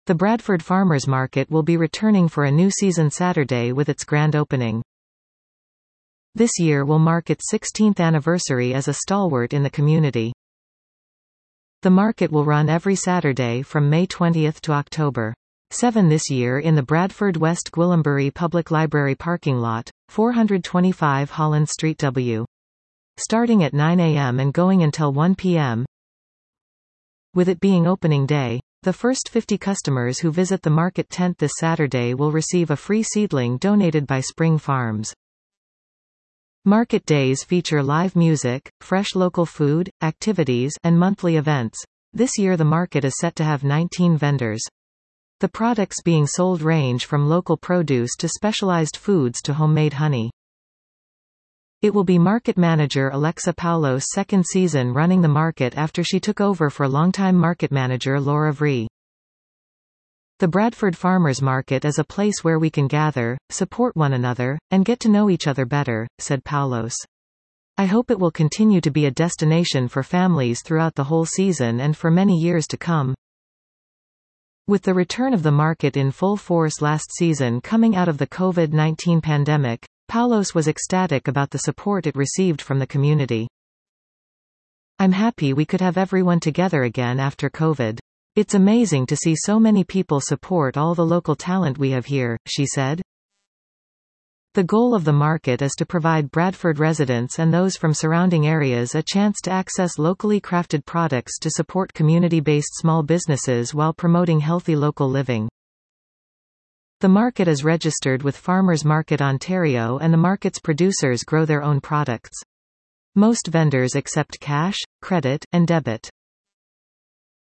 The Bradford Farmers Market will be returning for a new season Saturday with its grand opening. This year will mark its 16th anniversary as a stalwart in the community. The market will run every Saturday from May 20 to October 7 this year in the Bradford West Gwillimbury Public Library parking lot, 425 Holland Street W. Starting at 9 a.m. and going until 1 p.m. With it being opening day, the first 50 customers who visit the market tent this Saturday will receive a free seedling donated by Spring Farms. Market days feature live music, fresh local food, activities, and monthly events. This year the market is set to have 19 vendors. The products being sold range from local produce to specialized foods to homemade honey. It will be market manager Alexa Paulos' second season running the market after she took over for longtime market manager Laura Vree. The Bradford Farmers Market is a place where we can gather, support one another, and get to know each other better, said Paulos. I hope it will continue to be a destination for families throughout the whole season and for many years to come. With the return of the market in full force last season coming out of the COVID-19 pandemic, Paulos was ecstatic about the support it received from the community. I'm happy we could have everyone together again after COVID. It's amazing to see so many people support all the local talent we have here, she said. The goal of the market is to provide Bradford residents and those from surrounding areas a chance to access locally crafted products to support community-based small businesses while promoting healthy local living. The market is registered with Farmers Market Ontario and the market's producers grow their own products. Most vendors accept cash, credit, and debit.